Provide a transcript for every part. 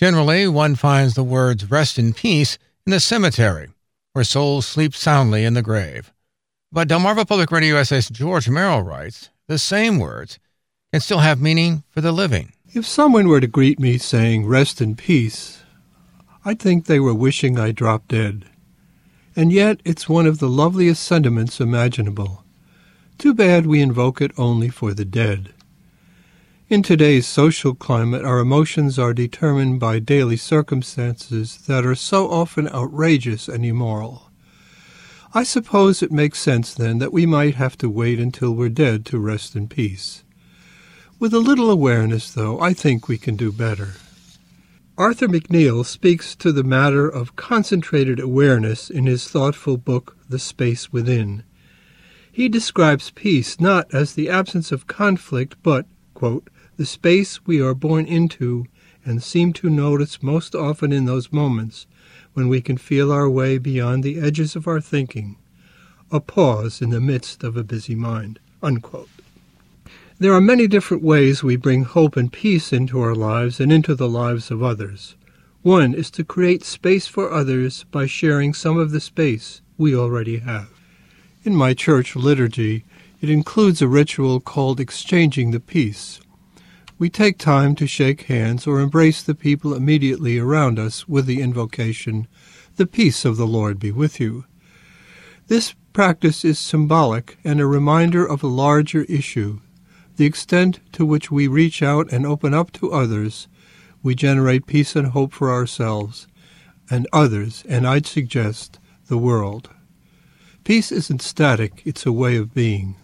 Generally, one finds the words rest in peace in the cemetery, where souls sleep soundly in the grave. But Delmarva Public Radio USA's George Merrill writes, the same words can still have meaning for the living. If someone were to greet me saying rest in peace, I'd think they were wishing I dropped dead. And yet it's one of the loveliest sentiments imaginable. Too bad we invoke it only for the dead. In today's social climate, our emotions are determined by daily circumstances that are so often outrageous and immoral. I suppose it makes sense, then, that we might have to wait until we're dead to rest in peace. With a little awareness, though, I think we can do better. Arthur McNeil speaks to the matter of concentrated awareness in his thoughtful book, The Space Within. He describes peace not as the absence of conflict, but, quote, the space we are born into and seem to notice most often in those moments when we can feel our way beyond the edges of our thinking, a pause in the midst of a busy mind, unquote. There are many different ways we bring hope and peace into our lives and into the lives of others. One is to create space for others by sharing some of the space we already have. In my church liturgy, it includes a ritual called exchanging the peace. We take time to shake hands or embrace the people immediately around us with the invocation, "The peace of the Lord be with you." This practice is symbolic and a reminder of a larger issue. The extent to which we reach out and open up to others, we generate peace and hope for ourselves and others, and I'd suggest the world. Peace isn't static, it's a way of being.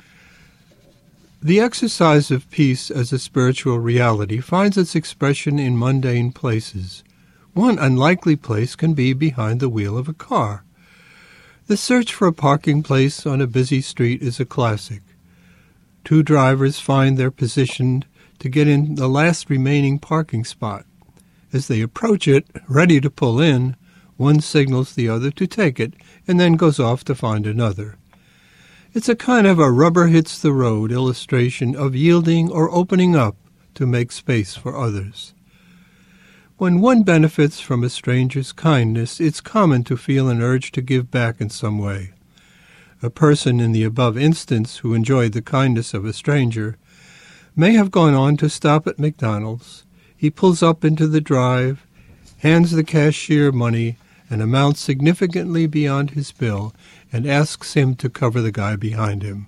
The exercise of peace as a spiritual reality finds its expression in mundane places. One unlikely place can be behind the wheel of a car. The search for a parking place on a busy street is a classic. Two drivers find they're positioned to get in the last remaining parking spot. As they approach it, ready to pull in, one signals the other to take it and then goes off to find another. It's a kind of a rubber-hits-the-road illustration of yielding or opening up to make space for others. When one benefits from a stranger's kindness, it's common to feel an urge to give back in some way. A person in the above instance who enjoyed the kindness of a stranger may have gone on to stop at McDonald's. He pulls up into the drive, hands the cashier money, an amount significantly beyond his bill, and asks him to cover the guy behind him.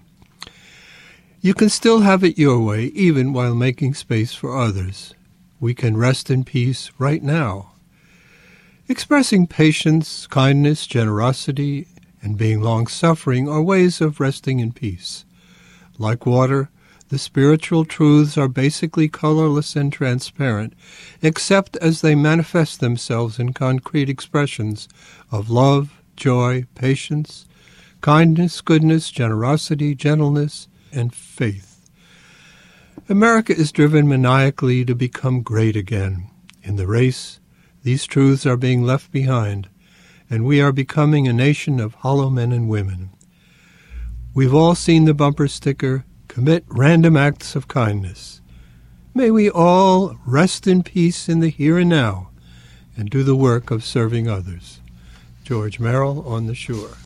You can still have it your way, even while making space for others. We can rest in peace right now. Expressing patience, kindness, generosity, and being long-suffering are ways of resting in peace. Like water, the spiritual truths are basically colorless and transparent, except as they manifest themselves in concrete expressions of love, joy, patience, kindness, goodness, generosity, gentleness, and faith. America is driven maniacally to become great again. In the race, these truths are being left behind, and we are becoming a nation of hollow men and women. We've all seen the bumper sticker, "Commit random acts of kindness." May we all rest in peace in the here and now and do the work of serving others. George Merrill, On the Shore.